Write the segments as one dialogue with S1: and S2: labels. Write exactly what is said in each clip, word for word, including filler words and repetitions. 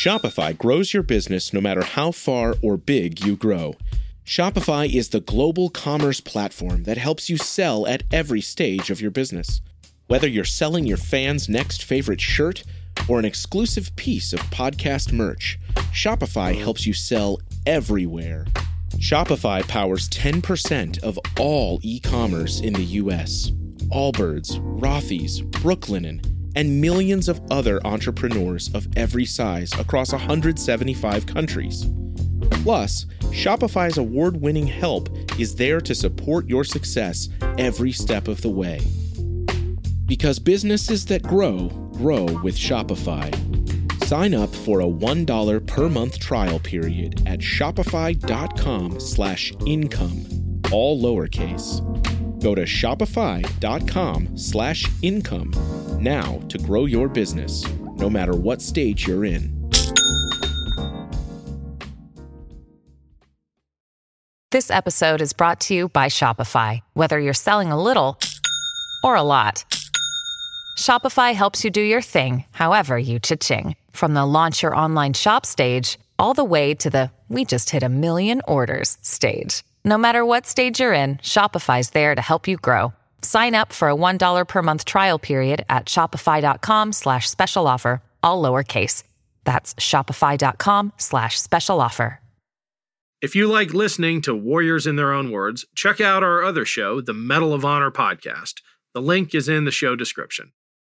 S1: Shopify grows your business no matter how far or big you grow. Shopify is the global commerce platform that helps you sell at every stage of your business. Whether you're selling your fans' next favorite shirt or an exclusive piece of podcast merch, Shopify helps you sell everywhere. Shopify powers ten percent of all e-commerce in the U S. Allbirds, Rothy's, Brooklinen, and millions of other entrepreneurs of every size across one hundred seventy-five countries. Plus, Shopify's award-winning help is there to support your success every step of the way. Because businesses that grow, grow with Shopify. Sign up for a one dollar per month trial period at shopify.com slash income, all lowercase. Go to shopify.com slash income now to grow your business, no matter what stage you're in.
S2: This episode is brought to you by Shopify. Whether you're selling a little or a lot, Shopify helps you do your thing, however you cha-ching. From the launch your online shop stage, all the way to the we just hit a million orders stage. No matter what stage you're in, Shopify's there to help you grow. Sign up for a one dollar per month trial period at shopify.com slash special offer, all lowercase. That's shopify.com slash special offer.
S3: If you like listening to Warriors in Their Own Words, check out our other show, the Medal of Honor podcast. The link is in the show description.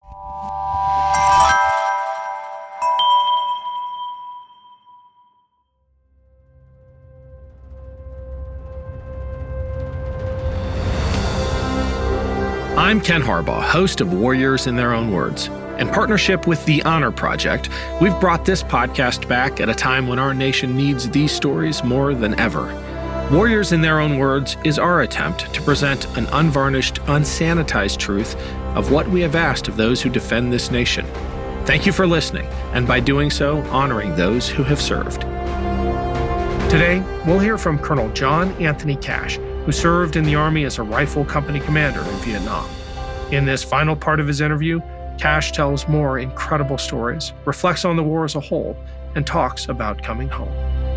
S3: I'm Ken Harbaugh, host of Warriors in Their Own Words. In partnership with the Honor Project, we've brought this podcast back at a time when our nation needs these stories more than ever. Warriors in Their Own Words is our attempt to present an unvarnished, unsanitized truth of what we have asked of those who defend this nation. Thank you for listening, and by doing so, honoring those who have served. Today, we'll hear from Colonel John Anthony Cash, who served in the Army as a rifle company commander in Vietnam. In this final part of his interview, Cash tells more incredible stories, reflects on the war as a whole, and talks about coming home.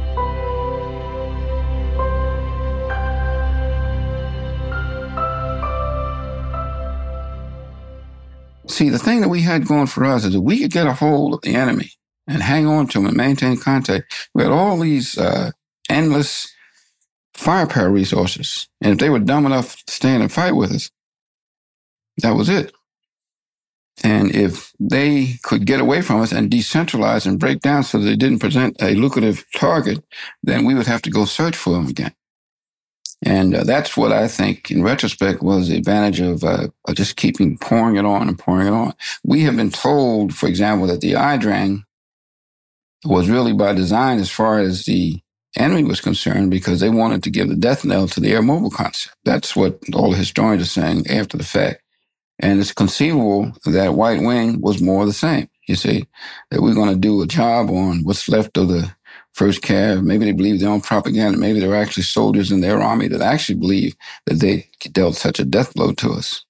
S4: See, the thing that we had going for us is that we could get a hold of the enemy and hang on to him and maintain contact. We had all these uh, endless firepower resources. And if they were dumb enough to stand and fight with us, that was it. And if they could get away from us and decentralize and break down so that they didn't present a lucrative target, then we would have to go search for them again. And uh, that's what I think, in retrospect, was the advantage of, uh, of just keeping pouring it on and pouring it on. We have been told, for example, that the I D R A N was really by design as far as the enemy was concerned, because they wanted to give the death knell to the air mobile concept. That's what all the historians are saying after the fact. And it's conceivable that White Wing was more of the same. You see, that we're going to do a job on what's left of the first Cav. Maybe they believe their own propaganda. Maybe there were actually soldiers in their army that actually believe that they dealt such a death blow to us.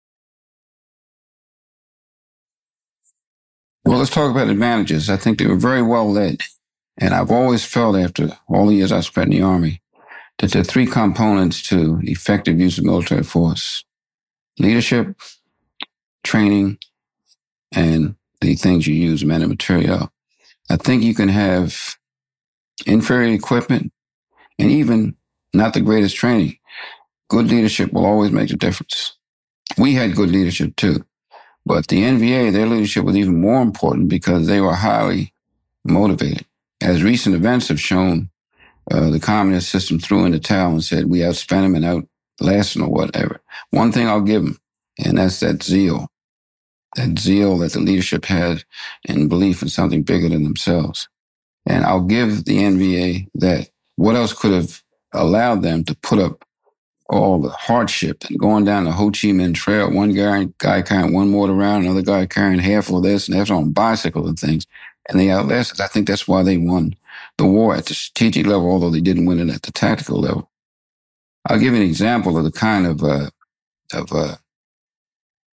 S4: Well, let's talk about advantages. I think they were very well led. And I've always felt, after all the years I spent in the Army, that there are three components to effective use of military force: leadership, training, and the things you use, men and material. I think you can have inferior equipment and even not the greatest training. Good leadership will always make the difference. We had good leadership too, but the N V A, their leadership was even more important because they were highly motivated. As recent events have shown, uh, the communist system threw in the towel and said, we outspent them and outlasted them or whatever. One thing I'll give them, and that's that zeal. That zeal that the leadership had in belief in something bigger than themselves. And I'll give the N V A that. What else could have allowed them to put up all the hardship and going down the Ho Chi Minh Trail, one guy, guy carrying one mortar round, another guy carrying half of this, and that's on bicycles and things. And they outlasted. I think that's why they won the war at the strategic level, although they didn't win it at the tactical level. I'll give you an example of the kind of uh, of uh,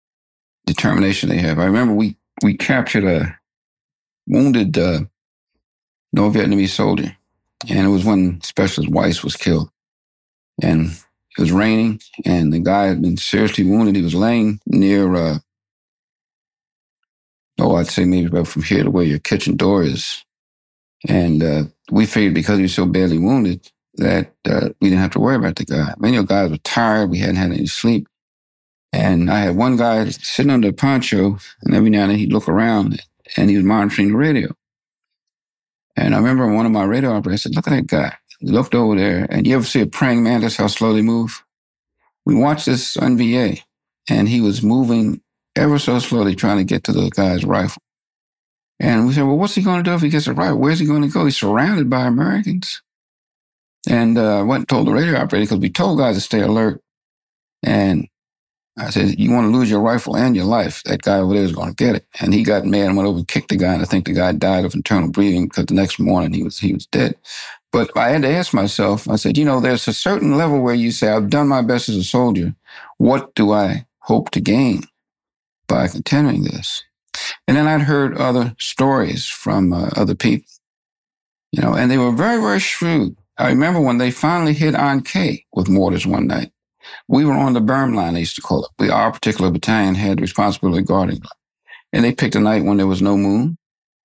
S4: determination they have. I remember we we captured a wounded uh, North Vietnamese soldier. And it was when Specialist Weiss was killed. And it was raining, and the guy had been seriously wounded. He was laying near, uh, oh, I'd say maybe about from here to where your kitchen door is. And uh, we figured because he was so badly wounded that uh, we didn't have to worry about the guy. Many of the guys were tired. We hadn't had any sleep. And I had one guy sitting under a poncho, and every now and then he'd look around, and he was monitoring the radio. And I remember one of my radio operators said, look at that guy. He looked over there, and you ever see a praying mantis, how slow they move? We watched this on V A, and he was moving ever so slowly trying to get to the guy's rifle. And we said, well, what's he going to do if he gets it right? Where's he going to go? He's surrounded by Americans. And uh, I went and told the radio operator, because we told guys to stay alert. And I said, you want to lose your rifle and your life, that guy over there is going to get it. And he got mad and went over and kicked the guy, and I think the guy died of internal bleeding because the next morning he was he was dead. But I had to ask myself, I said, you know, there's a certain level where you say, I've done my best as a soldier. What do I hope to gain by continuing this? And then I'd heard other stories from uh, other people, you know, and they were very, very shrewd. I remember when they finally hit on K with mortars one night. We were on the berm line, they used to call it. We, our particular battalion had responsibility of guarding. And they picked a night when there was no moon.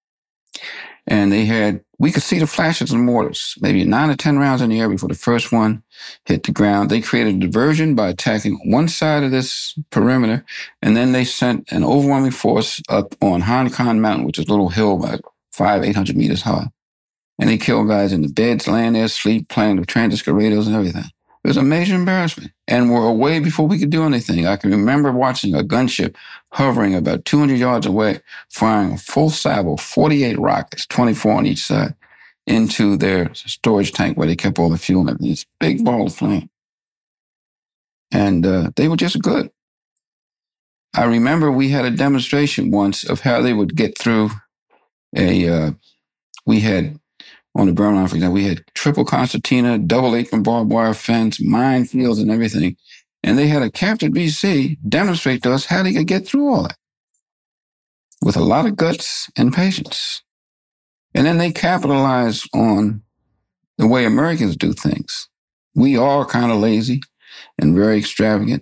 S4: And they had, we could see the flashes of the mortars, maybe nine or ten rounds in the air before the first one hit the ground. They created a diversion by attacking one side of this perimeter, and then they sent an overwhelming force up on Han Khan Mountain, which is a little hill about five, eight hundred meters high. And they killed guys in the beds, laying there, sleep, playing with transistor radios and everything. It was a major embarrassment. And we're away before we could do anything. I can remember watching a gunship hovering about two hundred yards away, firing a full salvo, forty-eight rockets, twenty-four on each side, into their storage tank where they kept all the fuel and everything. This big ball of flame. And uh, they were just good. I remember we had a demonstration once of how they would get through a, uh, we had, on the berm line, for example, we had triple concertina, double apron barbed wire fence, minefields and everything. And they had a Captain V C demonstrate to us how they could get through all that with a lot of guts and patience. And then they capitalized on the way Americans do things. We are kind of lazy and very extravagant.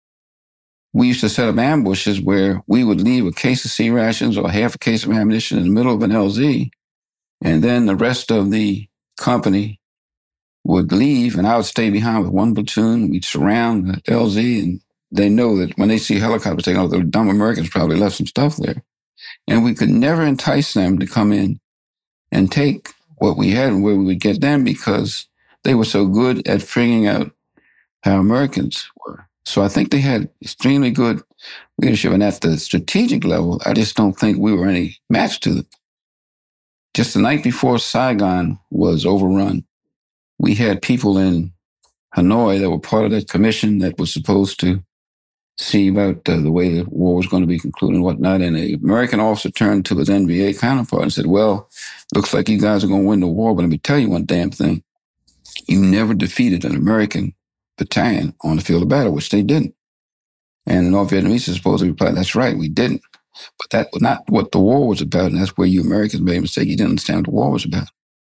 S4: We used to set up ambushes where we would leave a case of C rations or half a case of ammunition in the middle of an L Z. And then the rest of the company would leave, and I would stay behind with one platoon. We'd surround the L Z, and they know that when they see helicopters taking off, the dumb Americans probably left some stuff there. And we could never entice them to come in and take what we had and where we would get them, because they were so good at figuring out how Americans were. So I think they had extremely good leadership. And at the strategic level, I just don't think we were any match to them. Just the night before Saigon was overrun, we had people in Hanoi that were part of that commission that was supposed to see about uh, the way the war was going to be concluded and whatnot. And an American officer turned to his N V A counterpart and said, well, looks like you guys are going to win the war, but let me tell you one damn thing. You never defeated an American battalion on the field of battle, which they didn't. And the North Vietnamese supposed to reply, that's right, we didn't. But that was not what the war was about, and that's where you Americans made a mistake. You didn't understand what the war was about.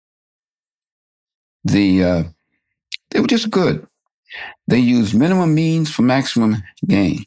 S4: The uh, they were just good. They used minimum means for maximum gain.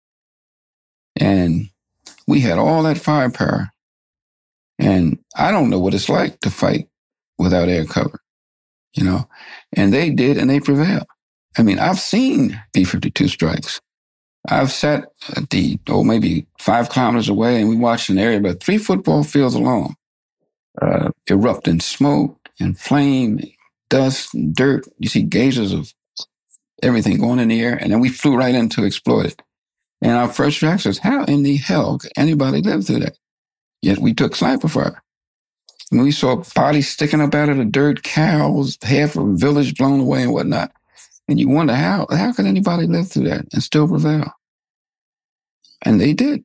S4: And we had all that firepower. And I don't know what it's like to fight without air cover, you know. And they did, and they prevailed. I mean, I've seen B fifty-two strikes. I've sat at the, oh, maybe five kilometers away, and we watched an area about three football fields long uh, erupt in smoke and flame, and dust and dirt. You see geysers of everything going in the air, and then we flew right in to exploit it. And our first reaction was, how in the hell could anybody live through that? Yet we took sniper fire. And we saw bodies sticking up out of the dirt, cows, half of a village blown away and whatnot. And you wonder, how how could anybody live through that and still prevail? And they did.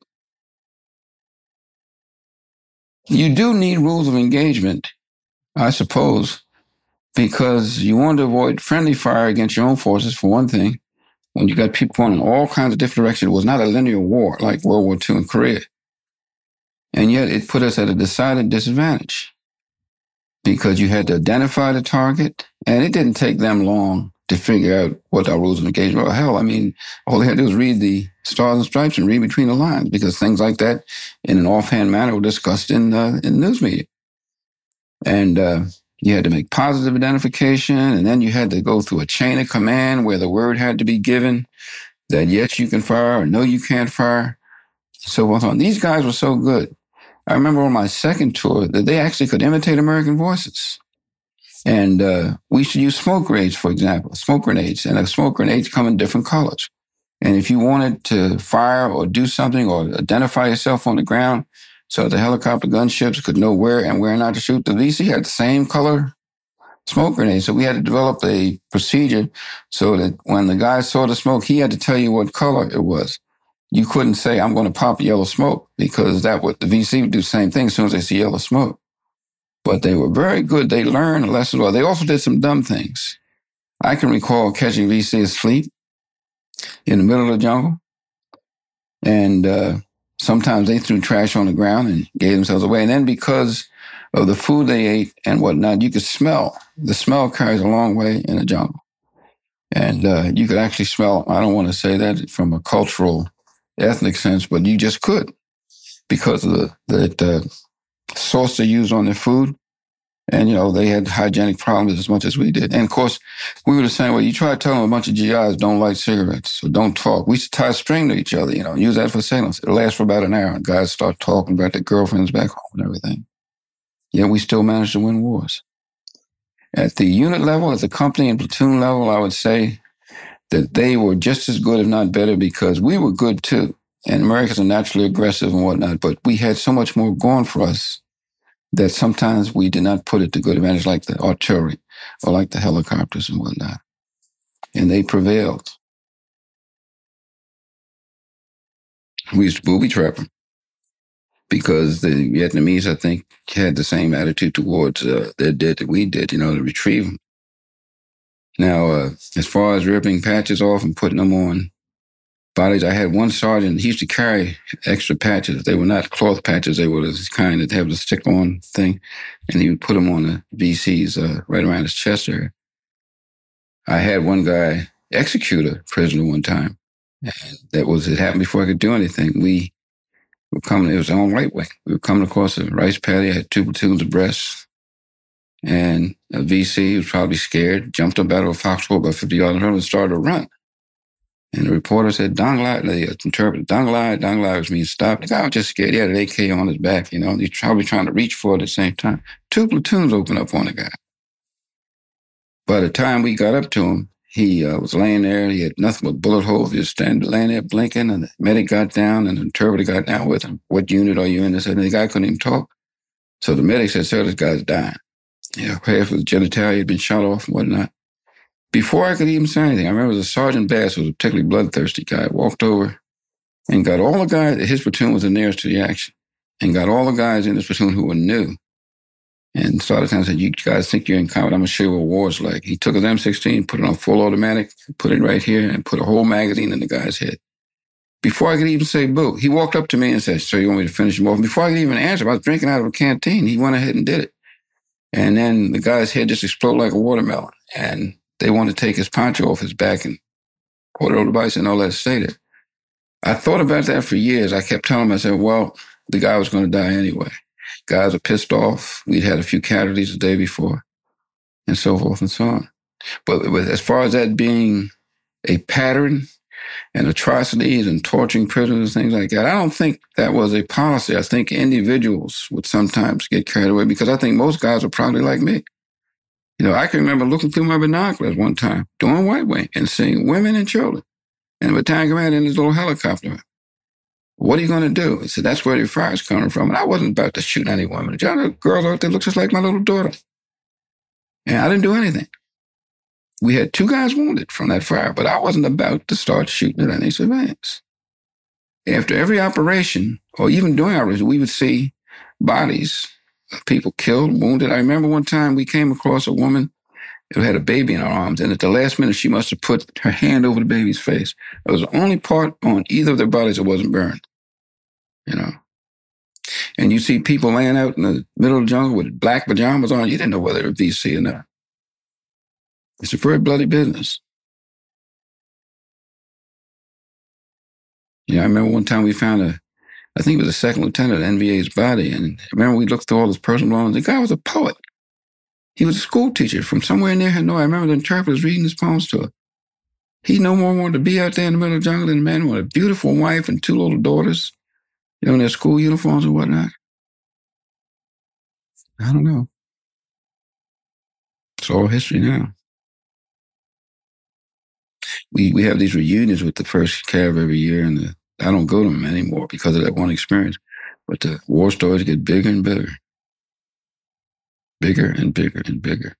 S4: You do need rules of engagement, I suppose, because you want to avoid friendly fire against your own forces, for one thing. When you got people going in all kinds of different directions, it was not a linear war like World War Two in Korea. And yet it put us at a decided disadvantage, because you had to identify the target, and it didn't take them long to figure out what our rules of engagement were. Hell, I mean, all they had to do was read the Stars and Stripes and read between the lines, because things like that in an offhand manner were discussed in, uh, in the news media. And uh, you had to make positive identification, and then you had to go through a chain of command where the word had to be given that yes, you can fire, or no, you can't fire, so forth on. These guys were so good. I remember on my second tour that they actually could imitate American voices. And uh, we used to use smoke grenades, for example, smoke grenades. And the smoke grenades come in different colors. And if you wanted to fire or do something or identify yourself on the ground so the helicopter gunships could know where and where not to shoot, the V C had the same color smoke grenade. So we had to develop a procedure so that when the guy saw the smoke, he had to tell you what color it was. You couldn't say, I'm going to pop yellow smoke, because that would, the V C would do the same thing as soon as they see yellow smoke. But they were very good. They learned a lesson well. They also did some dumb things. I can recall catching V C asleep in the middle of the jungle. And uh, sometimes they threw trash on the ground and gave themselves away. And then because of the food they ate and whatnot, you could smell. The smell carries a long way in the jungle. And uh, you could actually smell, I don't want to say that from a cultural, ethnic sense, but you just could, because of the, the uh, sauce they used on their food. And, you know, they had hygienic problems as much as we did. And, of course, we were the same way. You try to tell them a bunch of G Is don't light cigarettes or don't talk. We used to tie a string to each other, you know, use that for signals. It'll last for about an hour, and guys start talking about their girlfriends back home and everything. Yet we still managed to win wars. At the unit level, at the company and platoon level, I would say that they were just as good, if not better, because we were good too. And Americans are naturally aggressive and whatnot, but we had so much more going for us that sometimes we did not put it to good advantage, like the artillery or like the helicopters and whatnot. And they prevailed. We used to booby trap them because the Vietnamese, I think, had the same attitude towards uh, their dead that we did, you know, to retrieve them. Now, uh, as far as ripping patches off and putting them on bodies, I had one sergeant, he used to carry extra patches. They were not cloth patches. They were the kind that have the stick-on thing, and he would put them on the V Cs uh, right around his chest area. I had one guy execute a prisoner one time. And that was, it happened before I could do anything. We were coming, it was on right wing. We were coming across a rice paddy. I had two platoons abreast. And a V C was probably scared, jumped up out of a foxhole about fifty yards in front and started to run. And the reporter said, Dong Lai, the interpreter, Dong Lai, Dong Lai, which means stop. The guy was just scared. He had an A K on his back, you know, he's probably trying to reach for it at the same time. Two platoons opened up on the guy. By the time we got up to him, he uh, was laying there. He had nothing but bullet holes. He was standing, laying there blinking, and the medic got down, and the interpreter got down with him. What unit are you in? And the guy couldn't even talk. So the medic said, sir, this guy's dying. Yeah, half of his genitalia had been shot off and whatnot. Before I could even say anything, I remember the Sergeant Bass, who was a particularly bloodthirsty guy, walked over and got all the guys, his platoon was the nearest to the action, and got all the guys in his platoon who were new. And started telling said, you guys think you're in combat, I'm going to show you what war's like. He took his M sixteen, put it on full automatic, put it right here, and put a whole magazine in the guy's head. Before I could even say boo, he walked up to me and said, sir, you want me to finish him off? Before I could even answer, I was drinking out of a canteen. He went ahead and did it. And then the guy's head just exploded like a watermelon. And they wanted to take his poncho off his back and put it over the bike and all that stated. I thought about that for years. I kept telling myself, well, the guy was going to die anyway. Guys are pissed off. We'd had a few casualties the day before and so forth and so on. But as far as that being a pattern and atrocities and torturing prisoners and things like that, I don't think that was a policy. I think individuals would sometimes get carried away because I think most guys are probably like me. You know, I can remember looking through my binoculars one time, doing White Wing, and seeing women and children, and the battalion commander in his little helicopter. What are you going to do? He said, that's where the fire's coming from. And I wasn't about to shoot any women. The other girls out there look just like my little daughter. And I didn't do anything. We had two guys wounded from that fire, but I wasn't about to start shooting at any civilians. After every operation, or even during operation, we would see bodies of people killed, wounded. I remember one time we came across a woman who had a baby in her arms, and at the last minute, she must have put her hand over the baby's face. It was the only part on either of their bodies that wasn't burned, you know. And you see people laying out in the middle of the jungle with black pajamas on. You didn't know whether it was V C or not. It's a very bloody business. Yeah, I remember one time we found a, I think it was a second lieutenant at N V A's body. And I remember we looked through all his personal belongings. The guy was a poet. He was a school teacher from somewhere near Hanoi. I remember the interpreters reading his poems to her. He no more wanted to be out there in the middle of the jungle than a man with a beautiful wife and two little daughters, you know, in their school uniforms and whatnot. I don't know. It's all history now. We we have these reunions with the first Cav every year, and the, I don't go to them anymore because of that one experience. But the war stories get bigger and bigger. Bigger and bigger and bigger.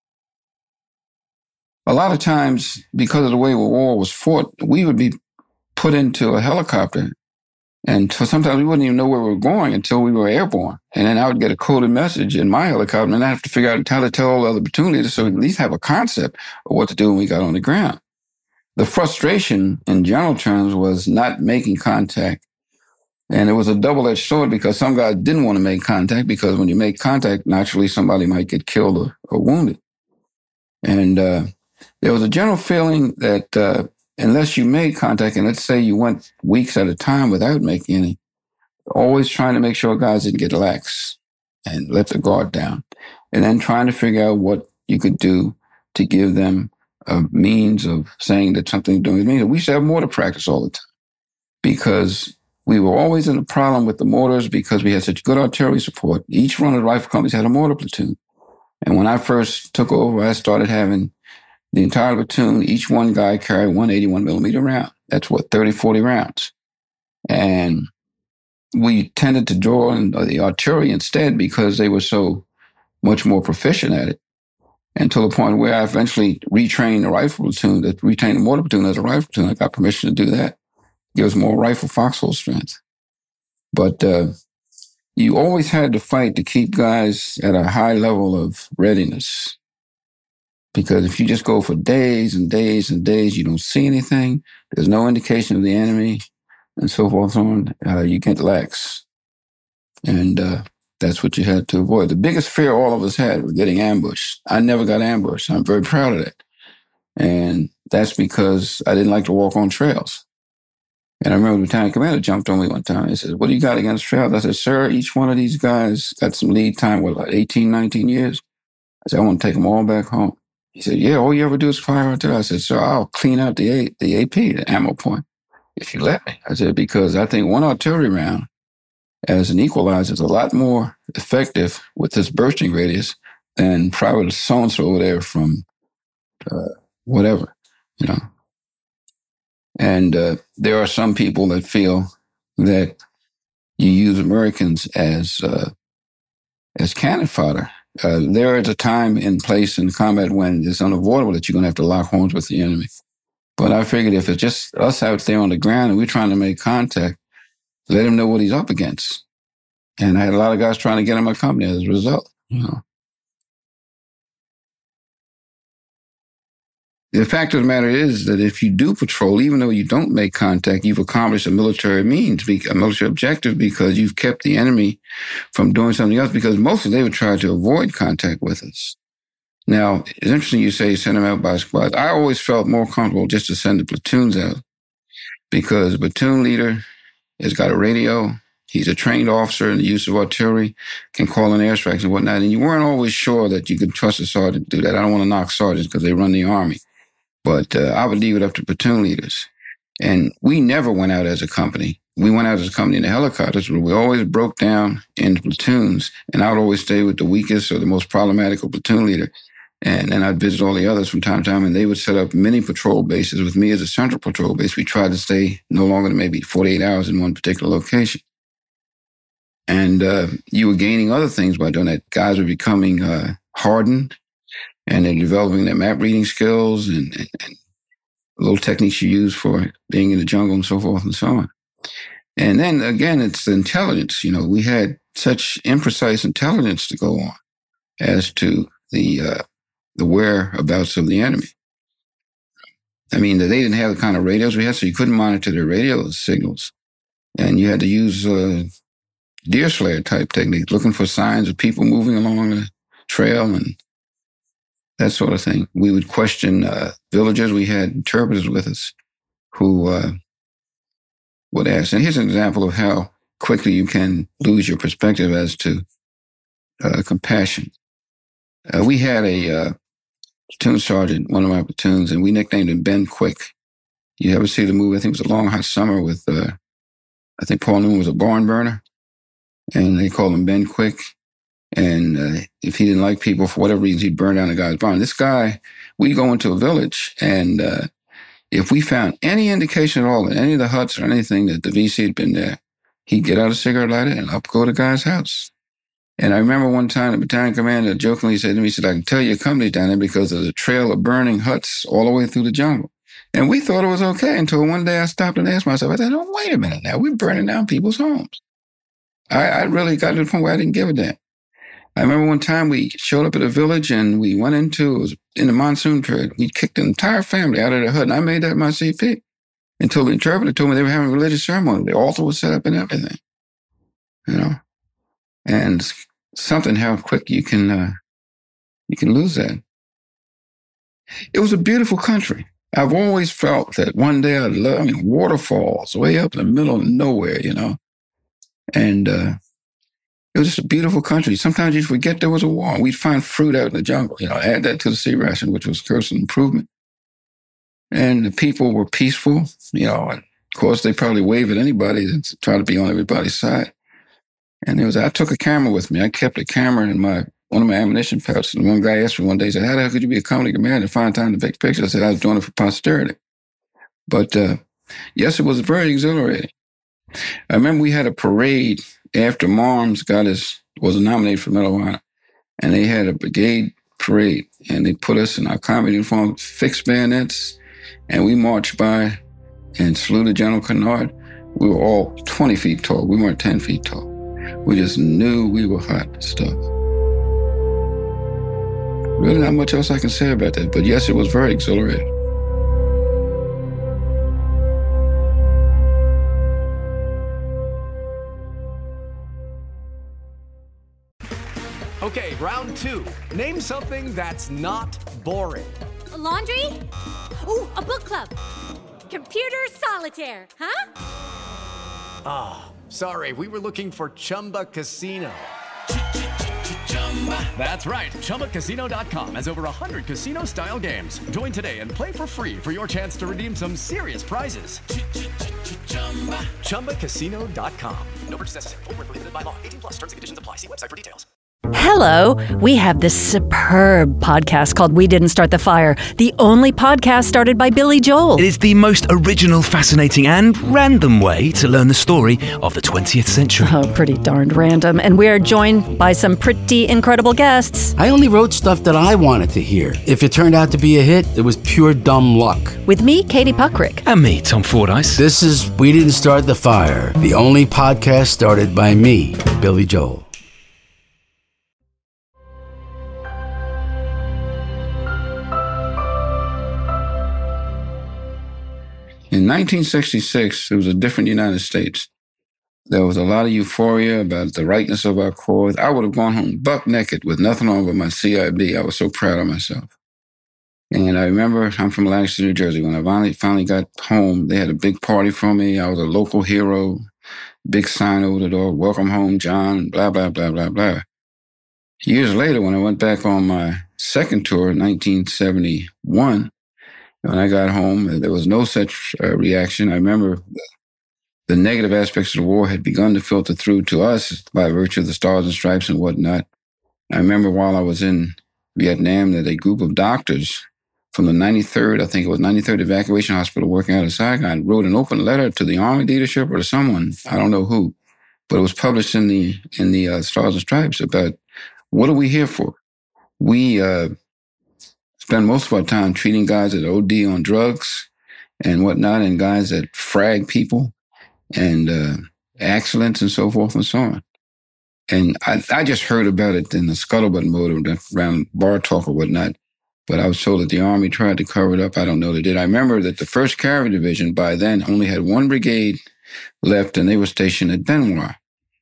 S4: A lot of times, because of the way the war was fought, we would be put into a helicopter, and so sometimes we wouldn't even know where we were going until we were airborne. And then I would get a coded message in my helicopter, and I have to figure out how to tell all the other platoon leaders so we at least have a concept of what to do when we got on the ground. The frustration, in general terms, was not making contact. And it was a double-edged sword because some guys didn't want to make contact because when you make contact, naturally somebody might get killed or, or wounded. And uh, there was a general feeling that uh, unless you made contact, and let's say you went weeks at a time without making any, always trying to make sure guys didn't get lax and let the guard down. And then trying to figure out what you could do to give them a means of saying that something's doing means. We used to have mortar practice all the time because we were always in a problem with the mortars because we had such good artillery support. Each one of the rifle companies had a mortar platoon. And when I first took over, I started having the entire platoon, each one guy carried one eighty-one millimeter round. That's what, thirty, forty rounds. And we tended to draw on the artillery instead because they were so much more proficient at it. Until the point where I eventually retrained the rifle platoon, that retrained the mortar platoon as a rifle platoon. I got permission to do that. Give us more rifle foxhole strength. But uh, you always had to fight to keep guys at a high level of readiness. Because if you just go for days and days and days, you don't see anything, there's no indication of the enemy, and so forth and so on, uh, you get lax. And uh, that's what you had to avoid. The biggest fear all of us had was getting ambushed. I never got ambushed. I'm very proud of that. And that's because I didn't like to walk on trails. And I remember the lieutenant commander jumped on me one time. He said, "What do you got against trails?" I said, "Sir, each one of these guys got some lead time, what, like eighteen, nineteen years? I said, I want to take them all back home." He said, "Yeah, all you ever do is fire artillery." I said, "Sir, I'll clean out the A, the A P, the ammo point, if you let me." I said, "Because I think one artillery round as an equalizer is a lot more effective with this bursting radius than Private so-and-so over there from uh, whatever, you know." And uh, there are some people that feel that you use Americans as uh, as cannon fodder. Uh, there is a time and place in combat when it's unavoidable that you're going to have to lock horns with the enemy. But I figured if it's just us out there on the ground and we're trying to make contact, let him know what he's up against. And I had a lot of guys trying to get in my company as a result, you know. The fact of the matter is that if you do patrol, even though you don't make contact, you've accomplished a military means, a military objective, because you've kept the enemy from doing something else, because mostly they would try to avoid contact with us. Now, it's interesting you say send them out by squads. I always felt more comfortable just to send the platoons out because the platoon leader has got a radio. He's a trained officer in the use of artillery, can call in airstrikes and whatnot. And you weren't always sure that you could trust a sergeant to do that. I don't want to knock sergeants because they run the Army. But uh, I would leave it up to platoon leaders. And we never went out as a company. We went out as a company in the helicopters, but we always broke down into platoons. And I would always stay with the weakest or the most problematical platoon leader. And then I'd visit all the others from time to time, and they would set up mini patrol bases with me as a central patrol base. We tried to stay no longer than maybe forty-eight hours in one particular location. And uh, you were gaining other things by doing that. Guys were becoming uh, hardened. And they're developing their map reading skills and, and, and little techniques you use for being in the jungle and so forth and so on. And then again, it's the intelligence. You know, we had such imprecise intelligence to go on as to the uh, the whereabouts of the enemy. I mean, they didn't have the kind of radios we had, so you couldn't monitor their radio signals. And you had to use uh, deer slayer type technique, looking for signs of people moving along the trail and that sort of thing. We would question uh, villagers. We had interpreters with us who uh, would ask. And here's an example of how quickly you can lose your perspective as to uh, compassion. Uh, we had a uh, platoon sergeant, one of my platoons, and we nicknamed him Ben Quick. You ever see the movie? I think it was A Long Hot Summer with, uh, I think Paul Newman was a barn burner, and they called him Ben Quick. And uh, if he didn't like people, for whatever reason, he'd burn down the guy's barn. This guy, we'd go into a village, and uh, if we found any indication at all in any of the huts or anything that the V C had been there, he'd get out a cigarette lighter and up go to the guy's house. And I remember one time the battalion commander jokingly said to me, he said, I can tell your company's down there because there's a trail of burning huts all the way through the jungle. And we thought it was okay until one day I stopped and asked myself, I said, oh, wait a minute now, we're burning down people's homes. I, I really got to the point where I didn't give a damn. I remember one time we showed up at a village and we went into, it was in the monsoon period, we kicked the entire family out of the hut, and I made that my C P until the interpreter told me they were having a religious ceremony. The altar was set up and everything, you know? And something how quick you can, uh, you can lose that. It was a beautiful country. I've always felt that one day I'd love, I mean, waterfalls way up in the middle of nowhere, you know? And, uh, it was just a beautiful country. Sometimes you'd forget there was a war. We'd find fruit out in the jungle, you know, add that to the sea ration, which was, of course, an improvement. And the people were peaceful, you know, and of course, they probably wave at anybody and try to be on everybody's side. And there was, I took a camera with me. I kept a camera in my, one of my ammunition pouches. And one guy asked me one day, he said, how the hell could you be a company commander and find time to take pictures? I said, I was doing it for posterity. But uh, yes, it was very exhilarating. I remember we had a parade after Marms got his, was nominated for Medal of Honor, and they had a brigade parade, and they put us in our combat uniform, fixed bayonets, and we marched by and saluted General Kennard. We were all twenty feet tall. We weren't ten feet tall. We just knew we were hot stuff. Really not much else I can say about that, but yes, it was very exhilarating.
S5: Okay, round two. Name something that's not boring.
S6: A laundry? Ooh, a book club. Computer solitaire, huh?
S5: Ah, oh, sorry, we were looking for Chumba Casino. That's right, Chumba Casino dot com has over one hundred casino-style games. Join today and play for free for your chance to redeem some serious prizes. Chumba Casino dot com. No purchase necessary. Void where prohibited by law. eighteen plus terms and conditions apply. See website for details.
S7: Hello, we have this superb podcast called We Didn't Start the Fire, the only podcast started by Billy Joel.
S8: It is the most original, fascinating, and random way to learn the story of the twentieth century.
S7: Oh, pretty darned random. And we are joined by some pretty incredible guests.
S9: I only wrote stuff that I wanted to hear. If it turned out to be a hit, it was pure dumb luck.
S7: With me, Katie Puckrick.
S8: And me, Tom Fordyce.
S9: This is We Didn't Start the Fire, the only podcast started by me, Billy Joel.
S4: In nineteen sixty-six, it was a different United States. There was a lot of euphoria about the rightness of our cause. I would have gone home buck naked with nothing on but my C I B. I was so proud of myself. And I remember, I'm from Atlantic City, New Jersey. When I finally, finally got home, they had a big party for me. I was a local hero, big sign over the door, welcome home, John, blah, blah, blah, blah, blah. Years later, when I went back on my second tour in nineteen seventy-one, when I got home, there was no such uh, reaction. I remember the, the negative aspects of the war had begun to filter through to us by virtue of the Stars and Stripes and whatnot. I remember while I was in Vietnam that a group of doctors from the ninety-third, I think it was ninety-third Evacuation Hospital working out of Saigon, wrote an open letter to the Army leadership or to someone, I don't know who, but it was published in the in the uh, Stars and Stripes about what are we here for? We... Uh, spend most of our time treating guys that O D on drugs and whatnot, and guys that frag people and uh, accidents and so forth and so on. And I, I just heard about it in the scuttlebutt mode around bar talk or whatnot, but I was told that the Army tried to cover it up. I don't know they did. I remember that the first Cavalry Division by then only had one brigade left, and they were stationed at Benoit.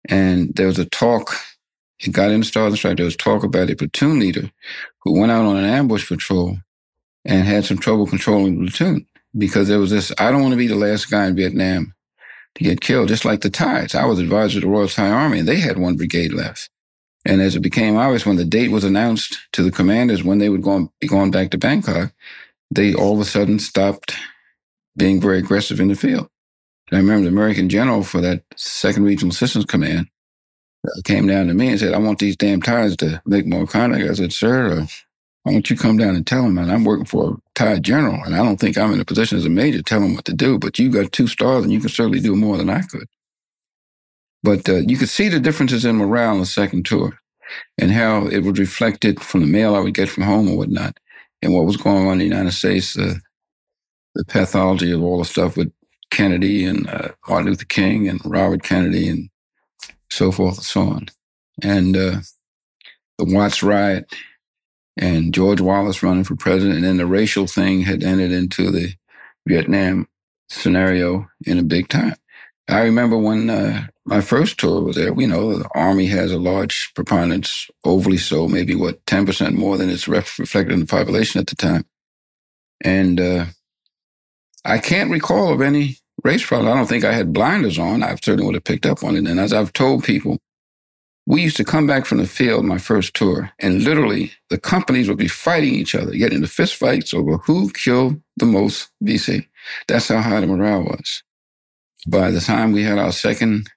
S4: And there was a talk, it got in the Stars and Stripes, there was talk about a platoon leader who went out on an ambush patrol and had some trouble controlling the platoon because there was this, I don't want to be the last guy in Vietnam to get killed, just like the Thais. I was advisor to the Royal Thai Army, and they had one brigade left. And as it became obvious, when the date was announced to the commanders when they would go, be going back to Bangkok, they all of a sudden stopped being very aggressive in the field. And I remember the American general for that Second Regional Assistance Command uh, came down to me and said, I want these damn Thais to make more contact. I said, sir, uh, why don't you come down and tell them, man, I'm working for a Thai general, and I don't think I'm in a position as a major to tell them what to do, but you got two stars, and you can certainly do more than I could. But uh, you could see the differences in morale on the second tour and how it was reflected from the mail I would get from home or whatnot and what was going on in the United States, uh, the pathology of all the stuff with Kennedy and uh, Martin Luther King and Robert Kennedy and so forth and so on. And uh, the Watts riot and George Wallace running for president, and then the racial thing had entered into the Vietnam scenario in a big time. I remember when uh, my first tour was there, you know, the Army has a large preponderance, overly so, maybe, what, ten percent more than it's ref- reflected in the population at the time. And uh, I can't recall of any race problem. I don't think I had blinders on. I certainly would have picked up on it. And as I've told people, we used to come back from the field, my first tour, and literally the companies would be fighting each other, getting into fist fights over who killed the most V C. That's how high the morale was. By the time we had our second,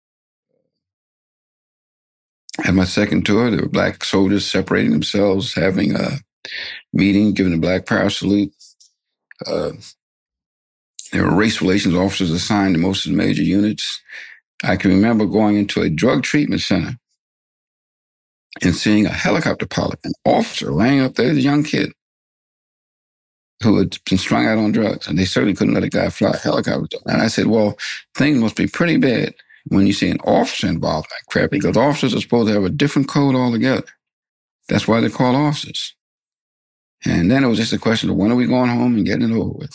S4: had my second tour, there were black soldiers separating themselves, having a meeting, giving a black power salute. Uh, there were race relations officers assigned to most of the major units. I can remember going into a drug treatment center and seeing a helicopter pilot, an officer laying up there, a young kid who had been strung out on drugs, and they certainly couldn't let a guy fly a helicopter. And I said, well, things must be pretty bad when you see an officer involved in that crap, because officers are supposed to have a different code altogether. That's why they're called officers. And then it was just a question of when are we going home and getting it over with?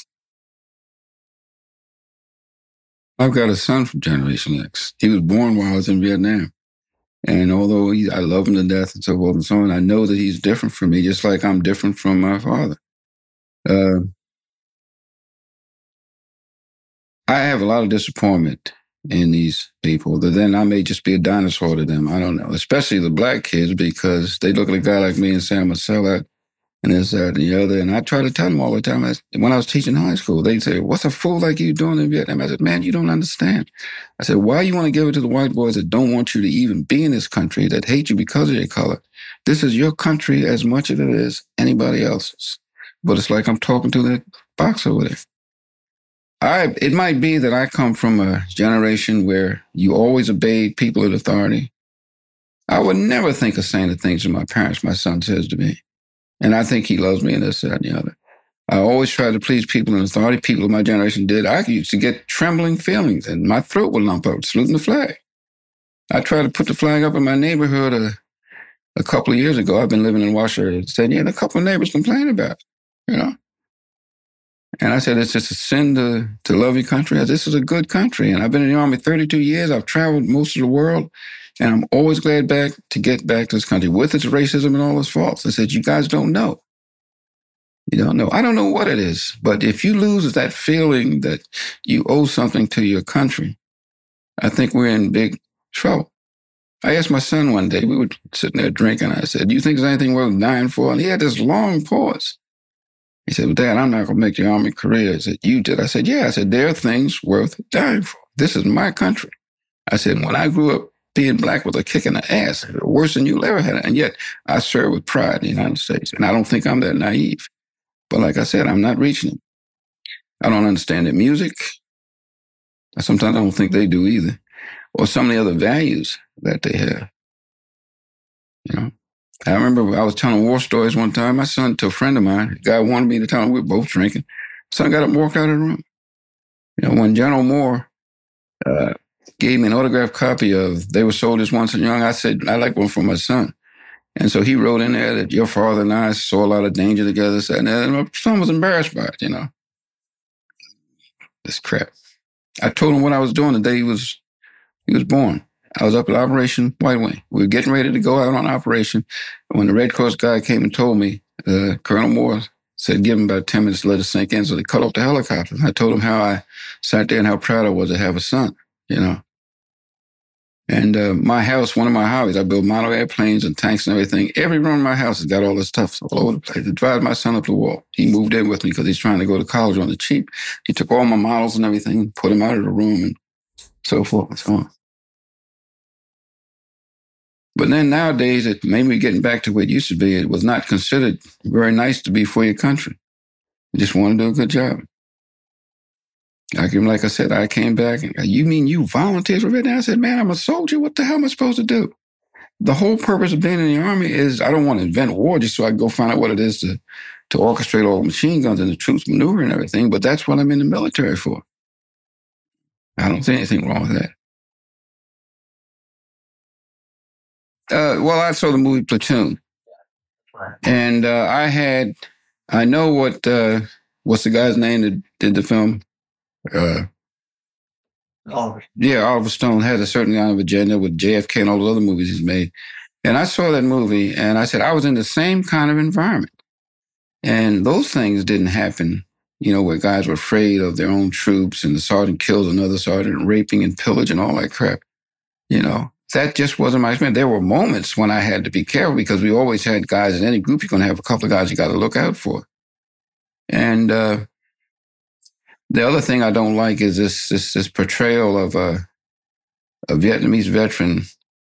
S4: I've got a son from Generation X. He was born while I was in Vietnam. And although he, I love him to death and so forth and so on, I know that he's different from me, just like I'm different from my father. Uh, I have a lot of disappointment in these people that then I may just be a dinosaur to them. I don't know, especially the black kids, because they look at a guy like me and say I'm a sellout and this, that, and the other. And I try to tell them all the time. I, when I was teaching high school, they'd say, what's a fool like you doing in Vietnam? I said, man, you don't understand. I said, why you want to give it to the white boys that don't want you to even be in this country, that hate you because of your color? This is your country as much as it is anybody else's. But it's like I'm talking to that box over there. I, it might be that I come from a generation where you always obeyed people of authority. I would never think of saying the things to my parents my son says to me. And I think he loves me and this, that, and the other. I always try to please people in authority. People of my generation did. I used to get trembling feelings and my throat would lump up saluting the flag. I tried to put the flag up in my neighborhood a, a couple of years ago. I've been living in Washington. Said, yeah, a couple of neighbors complained about it, you know. And I said, it's just a sin to, to love your country. Said, this is a good country. And I've been in the Army thirty-two years. I've traveled most of the world. And I'm always glad back to get back to this country with its racism and all its faults. I said, you guys don't know. You don't know. I don't know what it is. But if you lose that feeling that you owe something to your country, I think we're in big trouble. I asked my son one day, we were sitting there drinking. I said, do you think there's anything worth dying for? And he had this long pause. He said, well, Dad, I'm not going to make the Army career. I said, you did. I said, yeah. I said, there are things worth dying for. This is my country. I said, when I grew up, being black was a kick in the ass, worse than you'll ever had. And yet I serve with pride in the United States. And I don't think I'm that naive. But like I said, I'm not reaching it. I don't understand their music. Sometimes I don't think they do either. Or some of the other values that they have. You know, I remember I was telling war stories one time. My son, to a friend of mine, a guy wanted me to tell him we were both drinking. Son got up and walked out of the room. You know, when General Moore uh, gave me an autographed copy of They Were Soldiers Once and Young, I said, I like one for my son. And so he wrote in there that your father and I saw a lot of danger together. And my son was embarrassed by it, you know. This crap. I told him what I was doing the day he was he was born. I was up at Operation White Wing. We were getting ready to go out on operation. When the Red Cross guy came and told me, uh, Colonel Moore said, give him about ten minutes to let it sink in. So they cut off the helicopter. I told him how I sat there and how proud I was to have a son, you know. And uh, my house, one of my hobbies, I build model airplanes and tanks and everything. Every room in my house has got all this stuff all over the place. I drive my son up the wall. He moved in with me because he's trying to go to college on the cheap. He took all my models and everything, put them out of the room and so forth and so on. But then nowadays, it maybe getting back to what it used to be, it was not considered very nice to be for your country. You just want to do a good job. Like, like I said, I came back and, you mean you volunteered for Vietnam? I said, man, I'm a soldier. What the hell am I supposed to do? The whole purpose of being in the Army is I don't want to invent war just so I can go find out what it is to, to orchestrate all the machine guns and the troops maneuver and everything. But that's what I'm in the military for. I don't see anything wrong with that. Uh, well, I saw the movie Platoon. And uh, I had, I know what, uh, what's the guy's name that did the film? Uh, Oliver. Yeah, Oliver Stone has a certain kind of agenda with J F K and all the other movies he's made. And I saw that movie and I said, I was in the same kind of environment. And those things didn't happen, you know, where guys were afraid of their own troops and the sergeant kills another sergeant, raping and pillaging and all that crap. You know, that just wasn't my experience. There were moments when I had to be careful because we always had guys in any group. You're going to have a couple of guys you got to look out for. And, uh, the other thing I don't like is this this, this portrayal of a, a Vietnamese veteran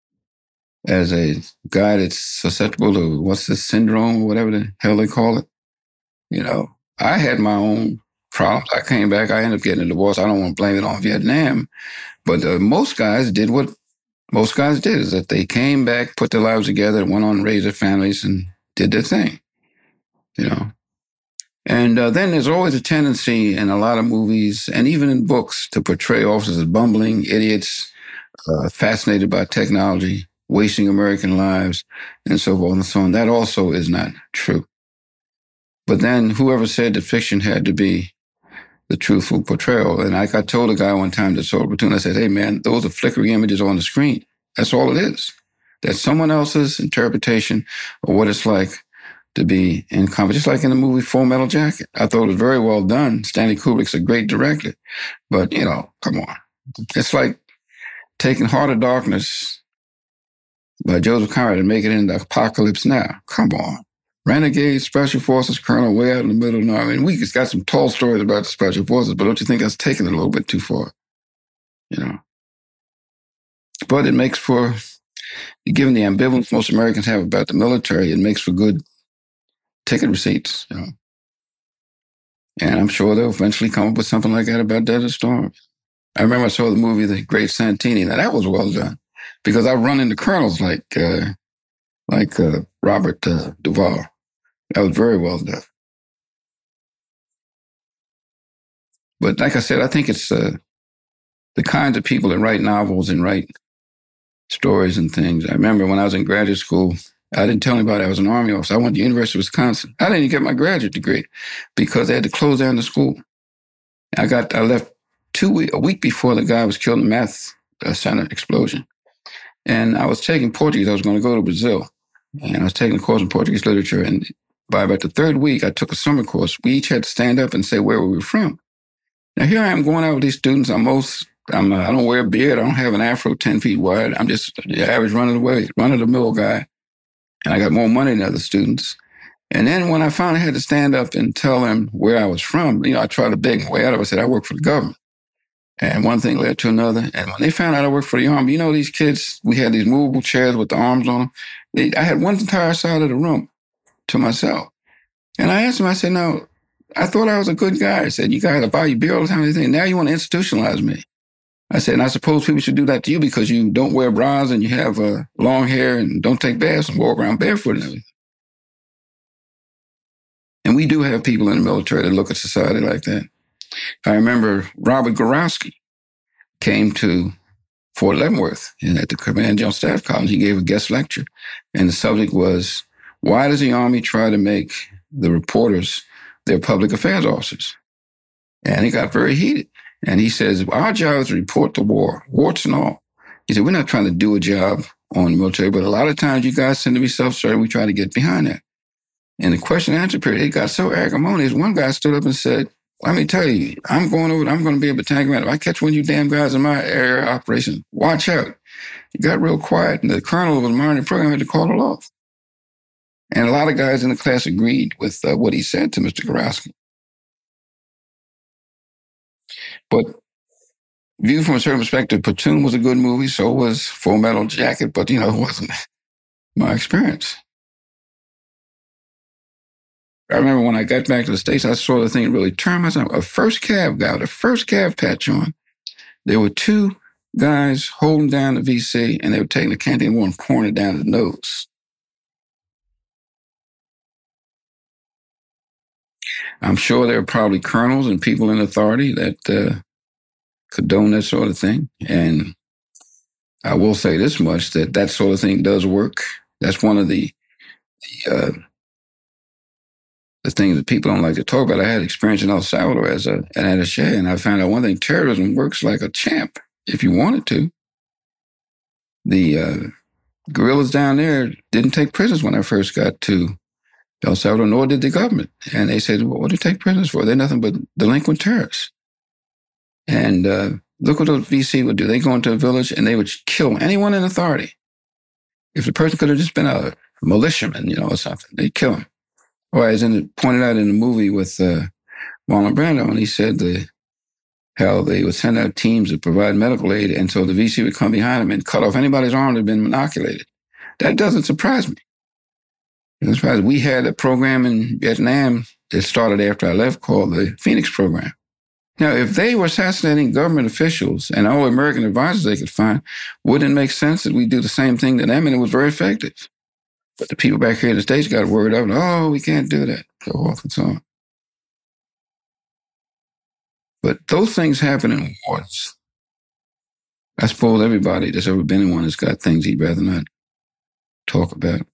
S4: as a guy that's susceptible to, what's this, syndrome or whatever the hell they call it. You know, I had my own problems. I came back. I ended up getting a divorce. I don't want to blame it on Vietnam. But uh, most guys did what most guys did, is that they came back, put their lives together, went on and raised their families and did their thing, you know. And uh, then there's always a tendency in a lot of movies and even in books to portray officers as bumbling idiots, uh, fascinated by technology, wasting American lives, and so forth and so on. That also is not true. But then whoever said that fiction had to be the truthful portrayal, and like I told a guy one time that saw Platoon, I said, hey man, those are flickering images on the screen. That's all it is. That's someone else's interpretation of what it's like to be in combat, just like in the movie Full Metal Jacket. I thought it was very well done. Stanley Kubrick's a great director. But, you know, come on. It's like taking Heart of Darkness by Joseph Conrad and making it into Apocalypse Now. Come on. Renegade, Special Forces, Colonel, way out in the middle of the night. I mean, we just got some tall stories about the Special Forces, but don't you think that's taking it a little bit too far? You know? But it makes for, given the ambivalence most Americans have about the military, it makes for good ticket receipts, you know. And I'm sure they'll eventually come up with something like that about Desert Storm. I remember I saw the movie The Great Santini. Now that was well done because I run into colonels like uh, like uh, Robert uh, Duvall. That was very well done. But like I said, I think it's uh, the kinds of people that write novels and write stories and things. I remember when I was in graduate school, I didn't tell anybody I was an Army officer. I went to the University of Wisconsin. I didn't even get my graduate degree because they had to close down the school. I got, I left two week, a week before the guy was killed in the math center explosion. And I was taking Portuguese. I was going to go to Brazil. And I was taking a course in Portuguese literature. And by about the third week, I took a summer course. We each had to stand up and say where we were from. Now here I am going out with these students. I'm most, I'm, uh, I don't wear a beard. I don't have an afro ten feet wide. I'm just the average run-of-the-way, run-of-the-mill guy. And I got more money than other students. And then when I finally had to stand up and tell them where I was from, you know, I tried to beg my way out of it. I said, I work for the government. And one thing led to another. And when they found out I worked for the Army, you know, these kids, we had these movable chairs with the arms on them. They, I had one entire side of the room to myself. And I asked them, I said, no, I thought I was a good guy. I said, you guys buy your beer all the time. They think, now you want to institutionalize me. I said, and I suppose people should do that to you because you don't wear bras and you have uh, long hair and don't take baths and walk around barefoot and everything. And we do have people in the military that look at society like that. I remember Robert Gorowski came to Fort Leavenworth and at the Command General Staff College. He gave a guest lecture. And the subject was, why does the Army try to make the reporters their public affairs officers? And it got very heated. And he says, our job is to report the war, warts and all. He said, we're not trying to do a job on the military, but a lot of times you guys tend to be self-serving. We try to get behind that. In the question and answer period, it got so acrimonious. One guy stood up and said, let me tell you, I'm going over, I'm going to be a battalion commander. If I catch one of you damn guys in my area operation, watch out. It got real quiet, and the colonel of the Marine program had to call it off. And a lot of guys in the class agreed with uh, what he said to Mister Gorowski. But viewed from a certain perspective, Platoon was a good movie, so was Full Metal Jacket, but, you know, it wasn't my experience. I remember when I got back to the States, I saw the thing really turn myself. A first cav guy, the first cav patch on, there were two guys holding down the V C, and they were taking the canteen water and pouring it down his nose. I'm sure there are probably colonels and people in authority that uh, condone that sort of thing. And I will say this much, that that sort of thing does work. That's one of the the, uh, the things that people don't like to talk about. I had experience in El Salvador as a, an attaché, and I found out one thing, terrorism works like a champ if you wanted to. The uh, guerrillas down there didn't take prisoners when I first got to El Salvador, nor did the government. And they said, well, what do you take prisoners for? They're nothing but delinquent terrorists. And uh, look what the V C would do. They go into a village and they would kill anyone in authority. If the person could have just been a militiaman, you know, or something, they'd kill him. Or as in, pointed out in the movie with uh, Marlon Brando, and he said the, how they would send out teams to provide medical aid, and so the V C would come behind them and cut off anybody's arm that had been inoculated. That doesn't surprise me. It doesn't surprise me. We had a program in Vietnam that started after I left called the Phoenix Program. Now, if they were assassinating government officials and all American advisors they could find, wouldn't it make sense that we do the same thing to them? And it was very effective. But the people back here in the States got word up, oh, we can't do that, so forth and so on. But those things happen in wars. I suppose everybody that's ever been in one has got things he'd rather not talk about.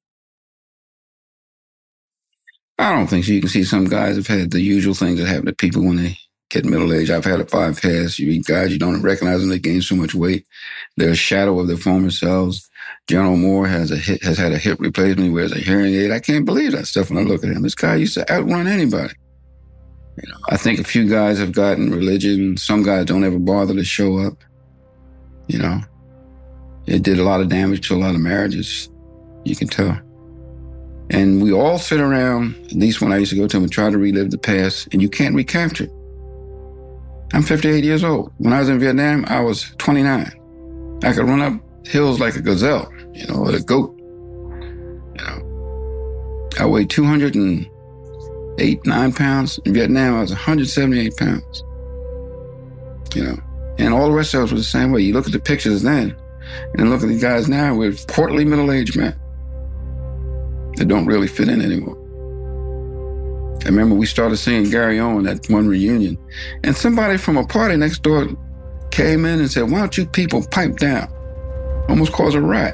S4: I don't think so. You can see some guys have had the usual things that happen to people when they get middle age. I've had a five pass. You meet guys, you don't recognize them. They gain so much weight. They're a shadow of their former selves. General Moore has a hip, has had a hip replacement. He wears a hearing aid. I can't believe that stuff when I look at him. This guy used to outrun anybody. You know, I think a few guys have gotten religion. Some guys don't ever bother to show up. You know, it did a lot of damage to a lot of marriages. You can tell. And we all sit around, at least when I used to go to them, and try to relive the past, and you can't recapture it. I'm fifty-eight years old. When I was in Vietnam, I was twenty-nine. I could run up hills like a gazelle, you know, or a goat. You know, I weighed two hundred eight, nine pounds. In Vietnam, I was one hundred seventy-eight pounds. You know, and all the rest of us were the same way. You look at the pictures then, and then look at the guys now, we're portly middle-aged men that don't really fit in anymore. I remember we started seeing Gary Owen at one reunion, and somebody from a party next door came in and said, why don't you people pipe down? Almost caused a riot.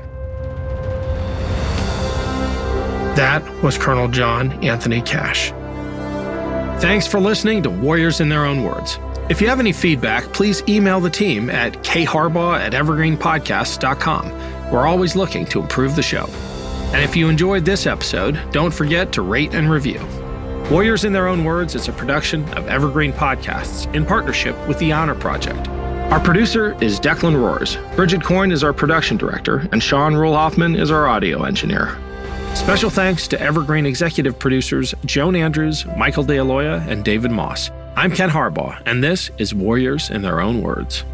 S3: That was Colonel John Anthony Cash. Thanks for listening to Warriors in Their Own Words. If you have any feedback, please email the team at k harbaugh at evergreen podcasts dot com. We're always looking to improve the show. And if you enjoyed this episode, don't forget to rate and review. Warriors in Their Own Words is a production of Evergreen Podcasts in partnership with the Honor Project. Our producer is Declan Roars. Bridget Coyne is our production director, and Sean Ruhl-Hoffman is our audio engineer. Special thanks to Evergreen executive producers Joan Andrews, Michael DeAloia, and David Moss. I'm Ken Harbaugh, and this is Warriors in Their Own Words.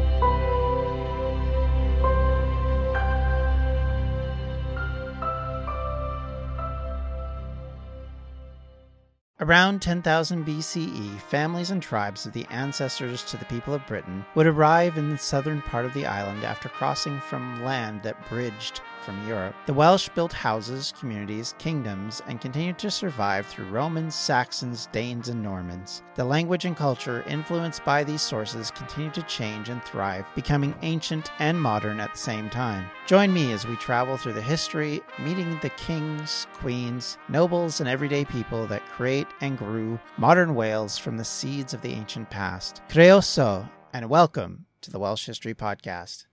S10: Around ten thousand B C E, families and tribes of the ancestors to the people of Britain would arrive in the southern part of the island after crossing from land that bridged from Europe. The Welsh built houses, communities, kingdoms, and continued to survive through Romans, Saxons, Danes, and Normans. The language and culture influenced by these sources continued to change and thrive, becoming ancient and modern at the same time. Join me as we travel through the history, meeting the kings, queens, nobles, and everyday people that create and grew modern Wales from the seeds of the ancient past. Croeso, and welcome to the Welsh History Podcast.